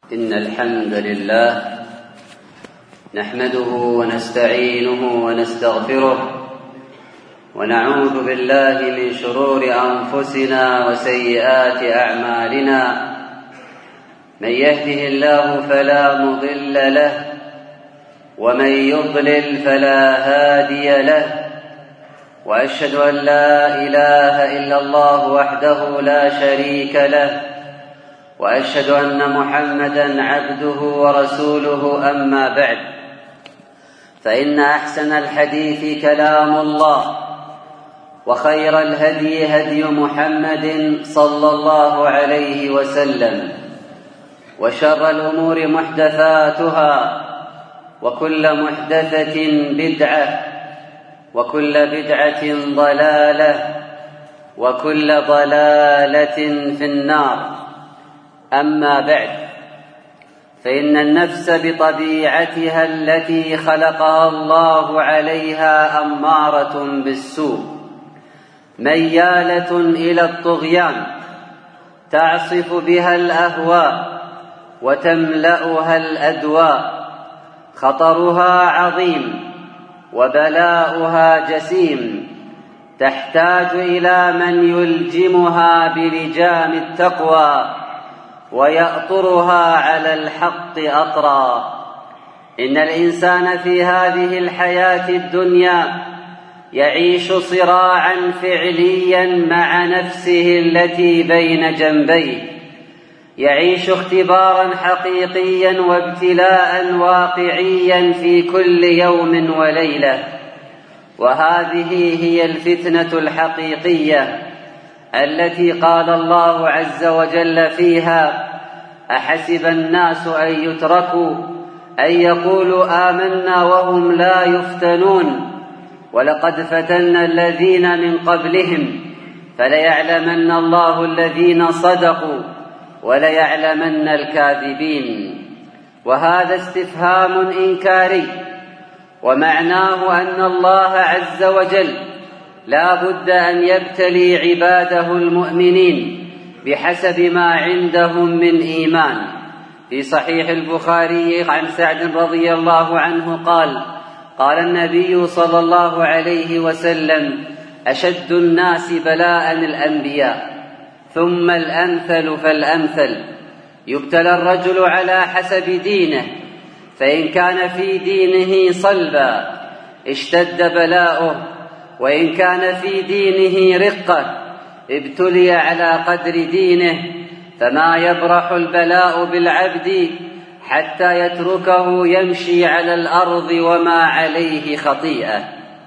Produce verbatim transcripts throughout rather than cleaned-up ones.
إن الحمد لله نحمده ونستعينه ونستغفره ونعوذ بالله من شرور أنفسنا وسيئات أعمالنا. من يهده الله فلا مضل له ومن يضلل فلا هادي له، وأشهد أن لا إله إلا الله وحده لا شريك له، وأشهد أن محمدًا عبده ورسوله. أما بعد، فإن أحسن الحديث كلام الله، وخير الهدي هدي محمد صلى الله عليه وسلم، وشر الأمور محدثاتها، وكل محدثة بدعة، وكل بدعة ضلالة، وكل ضلالة في النار. أما بعد، فإن النفس بطبيعتها التي خلقها الله عليها أمارة بالسوء، ميالة إلى الطغيان، تعصف بها الأهواء وتملأها الأدواء. خطرها عظيم وبلاؤها جسيم، تحتاج إلى من يلجمها بلجام التقوى ويأطرها على الحق أطرا. إن الإنسان في هذه الحياة الدنيا يعيش صراعا فعليا مع نفسه التي بين جنبيه، يعيش اختبارا حقيقيا وابتلاء واقعيا في كل يوم وليلة. وهذه هي الفتنة الحقيقية التي قال الله عز وجل فيها: أحسب الناس أن يتركوا أن يقولوا آمنا وهم لا يفتنون، ولقد فتنا الذين من قبلهم فليعلمن الله الذين صدقوا وليعلمن الكاذبين. وهذا استفهام إنكاري، ومعناه أن الله عز وجل لا بد أن يبتلي عباده المؤمنين بحسب ما عندهم من إيمان. في صحيح البخاري عن سعد رضي الله عنه قال: قال النبي صلى الله عليه وسلم: أشد الناس بلاء الأنبياء، ثم الأمثل فالأمثل. يبتلى الرجل على حسب دينه، فإن كان في دينه صلبا اشتد بلاؤه، وإن كان في دينه رقة ابتلي على قدر دينه. فما يبرح البلاء بالعبد حتى يتركه يمشي على الأرض وما عليه خطيئة.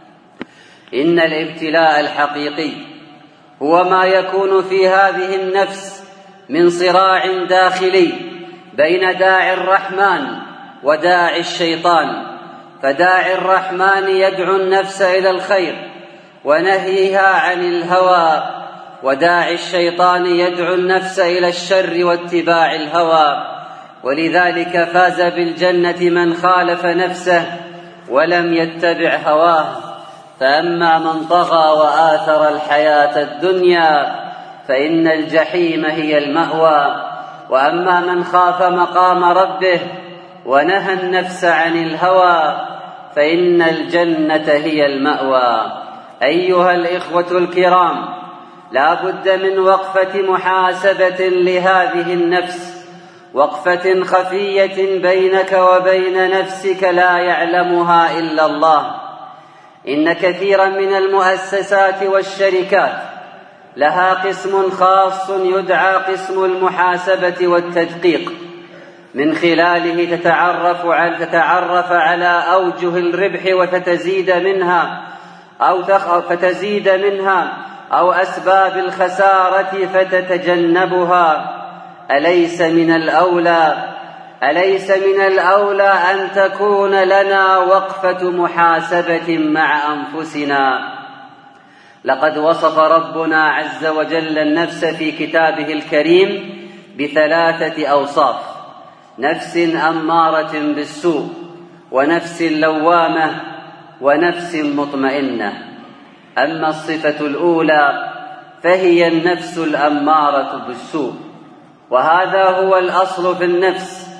إن الابتلاء الحقيقي هو ما يكون في هذه النفس من صراع داخلي بين داعي الرحمن وداعي الشيطان. فداعي الرحمن يدعو النفس إلى الخير ونهيها عن الهوى، وداعي الشيطان يدعو النفس إلى الشر واتباع الهوى. ولذلك فاز بالجنة من خالف نفسه ولم يتبع هواه. فأما من طغى وآثر الحياة الدنيا فإن الجحيم هي المأوى. وأما من خاف مقام ربه ونهى النفس عن الهوى فإن الجنة هي المأوى. أيها الإخوة الكرام، لا بد من وقفة محاسبة لهذه النفس، وقفة خفية بينك وبين نفسك لا يعلمها إلا الله. إن كثيرا من المؤسسات والشركات لها قسم خاص يدعى قسم المحاسبة والتدقيق، من خلاله تتعرف على, تتعرف على أوجه الربح وتتزيد منها أو فتزيد منها أو أسباب الخسارة فتتجنبها. أليس من الأولى أليس من الأولى أن تكون لنا وقفة محاسبة مع أنفسنا؟ لقد وصف ربنا عز وجل النفس في كتابه الكريم بثلاثة أوصاف: نفس أمارة بالسوء، ونفس لوامة، ونفس مطمئنة. أما الصفة الأولى فهي النفس الأمارة بالسوء، وهذا هو الأصل في النفس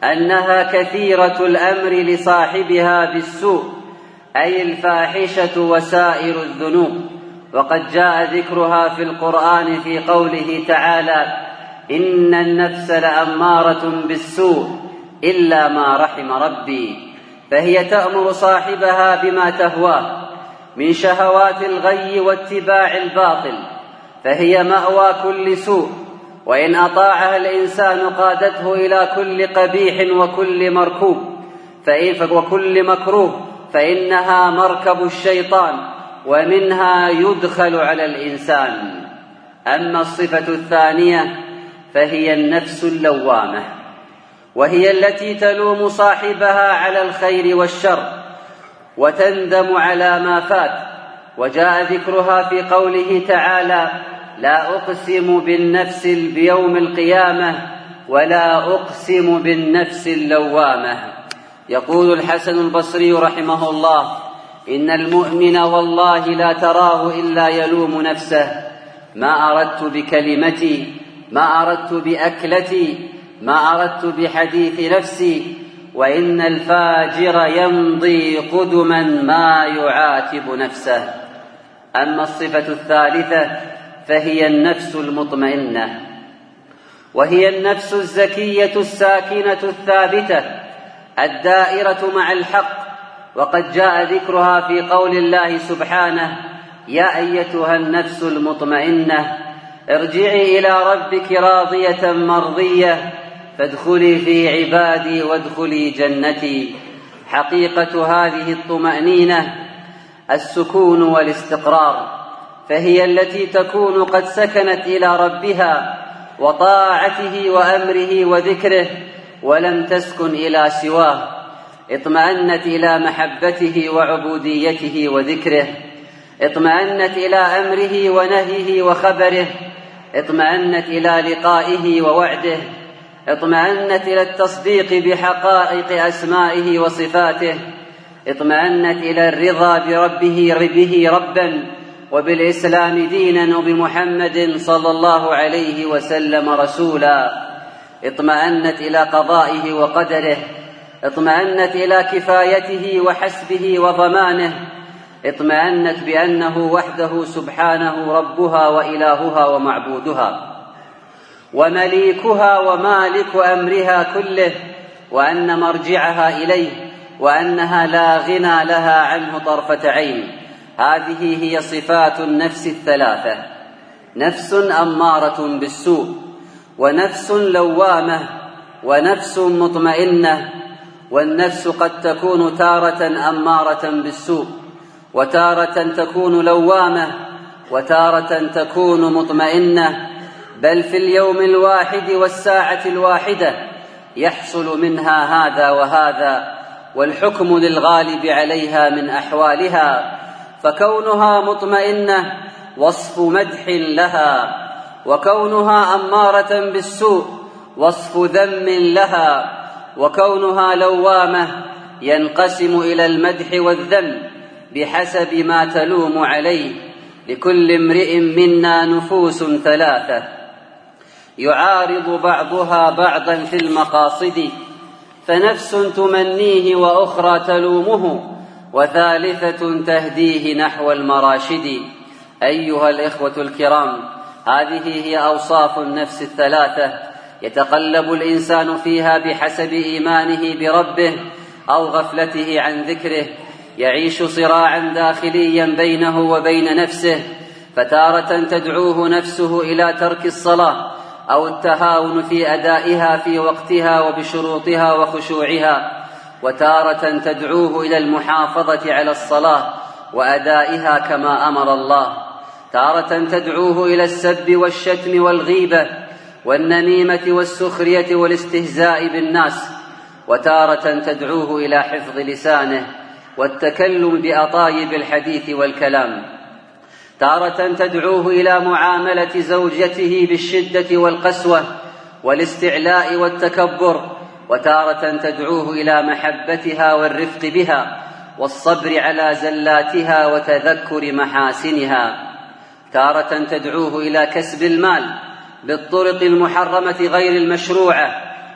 أنها كثيرة الأمر لصاحبها بالسوء، أي الفاحشة وسائر الذنوب، وقد جاء ذكرها في القرآن في قوله تعالى: إن النفس لأمارة بالسوء إلا ما رحم ربي، فهي تأمر صاحبها بما تهواه من شهوات الغي واتباع الباطل، فهي مأوى كل سوء، وإن أطاعها الإنسان قادته إلى كل قبيح وكل مركوب وكل مكروه، فإنها مركب الشيطان ومنها يدخل على الإنسان. أما الصفة الثانية فهي النفس اللوامة، وهي التي تلوم صاحبها على الخير والشر وتندم على ما فات، وجاء ذكرها في قوله تعالى: لا أقسم بالنفس بيوم القيامة ولا أقسم بالنفس اللوامة. يقول الحسن البصري رحمه الله: إن المؤمن والله لا تراه إلا يلوم نفسه، ما أردت بكلمتي، ما أردت بأكلتي، ما أردت بحديث نفسي، وإن الفاجر يمضي قدما ما يعاتب نفسه. أما الصفة الثالثة فهي النفس المطمئنة، وهي النفس الزكية الساكنة الثابتة الدائرة مع الحق، وقد جاء ذكرها في قول الله سبحانه: يا أيتها النفس المطمئنة ارجعي إلى ربك راضية مرضية فادخلي في عبادي وادخلي جنتي. حقيقة هذه الطمأنينة السكون والاستقرار، فهي التي تكون قد سكنت إلى ربها وطاعته وأمره وذكره، ولم تسكن إلى سواه، اطمأنت إلى محبته وعبوديته وذكره، اطمأنت إلى أمره ونهيه وخبره، اطمأنت إلى لقائه ووعده، اطمأنت إلى التصديق بحقائق أسمائه وصفاته، اطمأنت إلى الرضا بربه به ربا وبالإسلام دينا وبمحمد صلى الله عليه وسلم رسولا، اطمأنت إلى قضائه وقدره، اطمأنت إلى كفايته وحسبه وضمانه، اطمأنت بأنه وحده سبحانه ربها وإلهها ومعبودها ومليكها ومالك أمرها كله، وأن مرجعها إليه، وأنها لا غنى لها عنه طرفة عين. هذه هي صفات النفس الثلاثة: نفس أمارة بالسوء، ونفس لوامة، ونفس مطمئنة. والنفس قد تكون تارة أمارة بالسوء، وتارة تكون لوامة، وتارة تكون مطمئنة، بل في اليوم الواحد والساعة الواحدة يحصل منها هذا وهذا، والحكم للغالب عليها من أحوالها، فكونها مطمئنة وصف مدح لها، وكونها أمارة بالسوء وصف ذم لها، وكونها لوامة ينقسم إلى المدح والذم بحسب ما تلوم عليه. لكل امرئ منا نفوس ثلاثة يعارض بعضها بعضا في المقاصد، فنفس تمنيه وأخرى تلومه، وثالثة تهديه نحو المراشد. أيها الإخوة الكرام، هذه هي أوصاف النفس الثلاثة يتقلب الإنسان فيها بحسب إيمانه بربه أو غفلته عن ذكره، يعيش صراعا داخليا بينه وبين نفسه، فتارة تدعوه نفسه إلى ترك الصلاة أو التهاون في أدائها في وقتها وبشروطها وخشوعها، وتارة تدعوه إلى المحافظة على الصلاة وأدائها كما أمر الله، تارة تدعوه إلى السب والشتم والغيبة والنميمة والسخرية والاستهزاء بالناس، وتارة تدعوه إلى حفظ لسانه والتكلم بأطايب الحديث والكلام، تارة تدعوه إلى معاملة زوجته بالشدة والقسوة والاستعلاء والتكبر، وتارة تدعوه إلى محبتها والرفق بها والصبر على زلاتها وتذكر محاسنها، تارة تدعوه إلى كسب المال بالطرق المحرمة غير المشروعة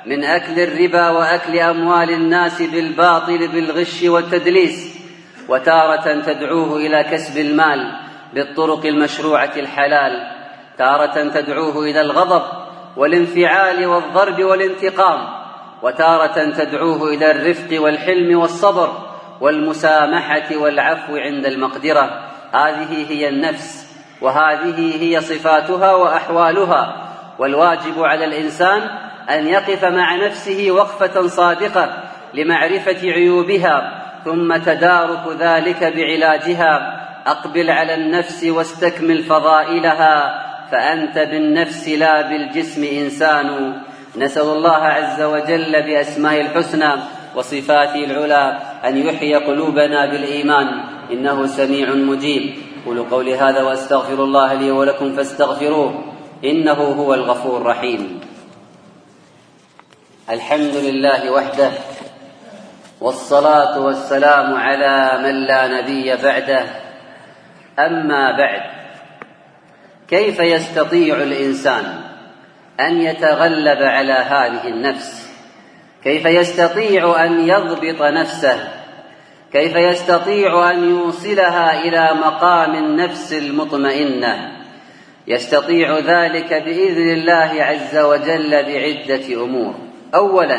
من أكل الربا وأكل أموال الناس بالباطل بالغش والتدليس، وتارة تدعوه إلى كسب المال بالطرق المشروعة الحلال، تارة تدعوه إلى الغضب والانفعال والضرب والانتقام، وتارة تدعوه إلى الرفق والحلم والصبر والمسامحة والعفو عند المقدرة. هذه هي النفس، وهذه هي صفاتها وأحوالها، والواجب على الإنسان أن يقف مع نفسه وقفة صادقة لمعرفة عيوبها ثم تدارك ذلك بعلاجها. أقبل على النفس واستكمل فضائلها، فأنت بالنفس لا بالجسم إنسان. نسأل الله عز وجل بأسمائه الحسنى وصفاته العلى أن يحيي قلوبنا بالإيمان، إنه سميع مجيب. قولوا قولي هذا وأستغفر الله لي ولكم فاستغفروه إنه هو الغفور الرحيم. الحمد لله وحده، والصلاة والسلام على من لا نبي بعده. أما بعد، كيف يستطيع الإنسان أن يتغلب على هذه النفس؟ كيف يستطيع أن يضبط نفسه؟ كيف يستطيع أن يوصلها إلى مقام النفس المطمئنة؟ يستطيع ذلك بإذن الله عز وجل بعدة أمور. أولاً،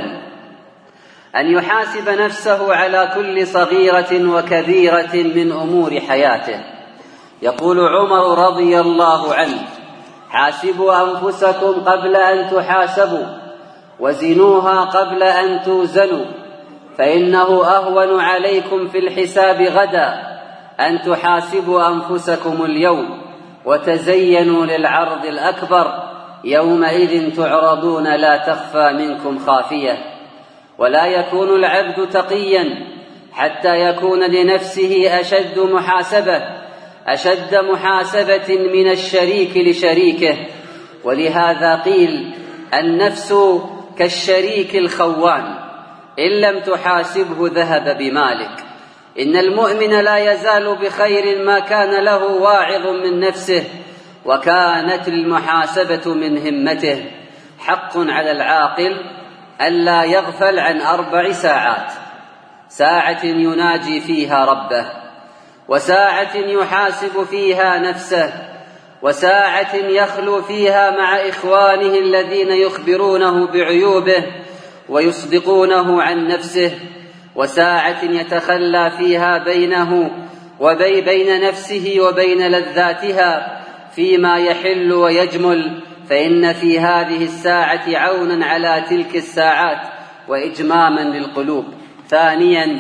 أن يحاسب نفسه على كل صغيرة وكبيرة من أمور حياته. يقول عمر رضي الله عنه: حاسبوا أنفسكم قبل أن تحاسبوا، وزنوها قبل أن توزنوا، فإنه أهون عليكم في الحساب غدا أن تحاسبوا أنفسكم اليوم وتزينوا للعرض الأكبر، يومئذ تعرضون لا تخفى منكم خافية. ولا يكون العبد تقيا حتى يكون لنفسه أشد محاسبة أشد محاسبة من الشريك لشريكه. ولهذا قيل: النفس كالشريك الخوان، إن لم تحاسبه ذهب بمالك. إن المؤمن لا يزال بخير ما كان له واعظ من نفسه وكانت المحاسبة من همته. حق على العاقل ألا يغفل عن أربع ساعات: ساعة يناجي فيها ربه، وساعة يحاسب فيها نفسه، وساعة يخلو فيها مع إخوانه الذين يخبرونه بعيوبه ويصدقونه عن نفسه، وساعة يتخلى فيها بينه وبين بين نفسه وبين لذاتها فيما يحل ويجمل، فإن في هذه الساعة عونا على تلك الساعات وإجماما للقلوب. ثانيا،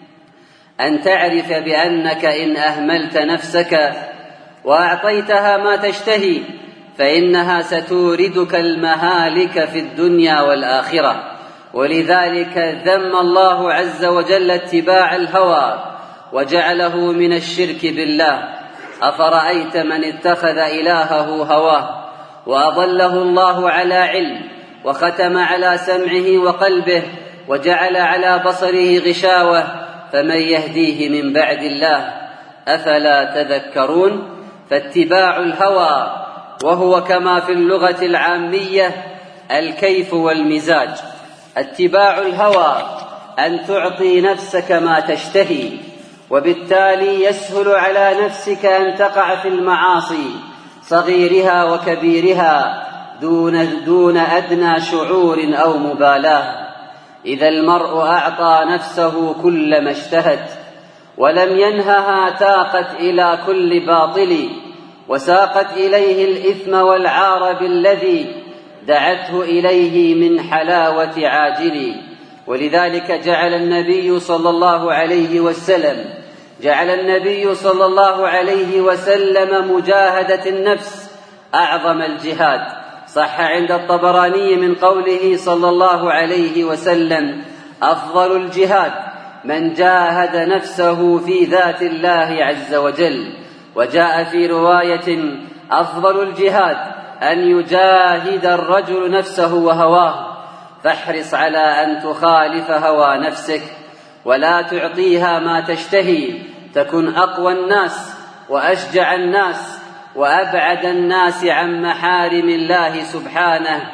أن تعرف بأنك إن أهملت نفسك وأعطيتها ما تشتهي فإنها ستوردك المهالك في الدنيا والآخرة. ولذلك ذم الله عز وجل اتباع الهوى وجعله من الشرك بالله. أفرأيت من اتخذ إلهه هواه وأضله الله على علم وختم على سمعه وقلبه وجعل على بصره غشاوة، فمن يهديه من بعد الله؟ أفلا تذكرون؟ فاتباع الهوى، وهو كما في اللغة العامية الكيف والمزاج. اتباع الهوى أن تعطي نفسك ما تشتهي، وبالتالي يسهل على نفسك أن تقع في المعاصي صغيرها وكبيرها دون, دون أدنى شعور أو مبالاة. إذا المرء أعطى نفسه كل ما اشتهت ولم ينهها تاقت إلى كل باطل، وساقت إليه الإثم والعار بالذي دعته إليه من حلاوة عاجل. ولذلك جعل النبي صلى الله عليه وسلم جعل النبي صلى الله عليه وسلم مجاهدة النفس أعظم الجهاد. صح عند الطبراني من قوله صلى الله عليه وسلم: أفضل الجهاد من جاهد نفسه في ذات الله عز وجل. وجاء في رواية: أفضل الجهاد أن يجاهد الرجل نفسه وهواه. فاحرص على أن تخالف هوى نفسك ولا تعطيها ما تشتهي، تكن أقوى الناس وأشجع الناس وأبعد الناس عن محارم الله سبحانه.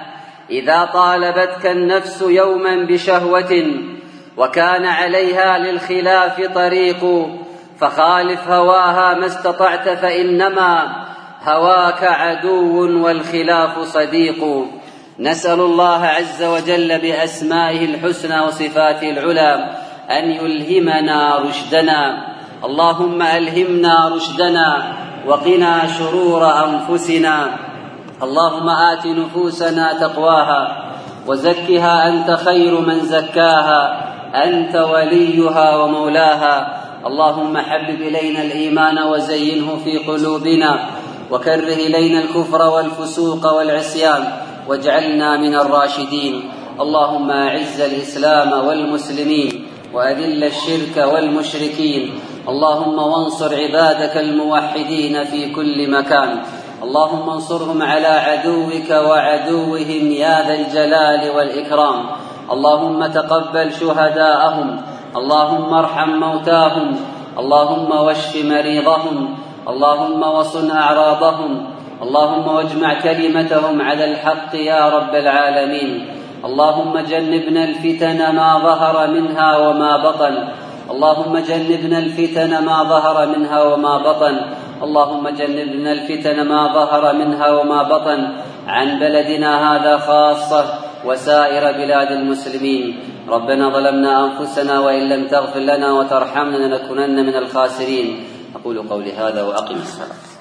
إذا طالبتك النفس يوما بشهوة وكان عليها للخلاف طريق فخالف هواها ما استطعت، فإنما هواك عدو والخلاف صديق. نسأل الله عز وجل بأسمائه الحسنى وصفاته العلى أن يلهمنا رشدنا. اللهم ألهمنا رشدنا وقنا شرور أنفسنا. اللهم آت نفوسنا تقواها وزكها أنت خير من زكاها، أنت وليها ومولاها. اللهم حبب إلينا الإيمان وزينه في قلوبنا، وكره إلينا الكفر والفسوق والعصيان، واجعلنا من الراشدين. اللهم أعز الإسلام والمسلمين وأذل الشرك والمشركين. اللهم وانصر عبادك الموحدين في كل مكان. اللهم انصرهم على عدوك وعدوهم يا ذا الجلال والإكرام. اللهم تقبل شهداءهم، اللهم ارحم موتاهم، اللهم واشف مريضهم، اللهم وصن أعراضهم، اللهم واجمع كلمتهم على الحق يا رب العالمين. اللهم جنبنا الفتن ما ظهر منها وما بطن، اللهم جنبنا الفتن ما ظهر منها وما بطن، اللهم جنبنا الفتن ما ظهر منها وما بطن عن بلدنا هذا خاصة وسائر بلاد المسلمين. ربنا ظلمنا أنفسنا وإن لم تغفر لنا وترحمنا لنكونن من الخاسرين. أقول قولي هذا وأقم الصلاة.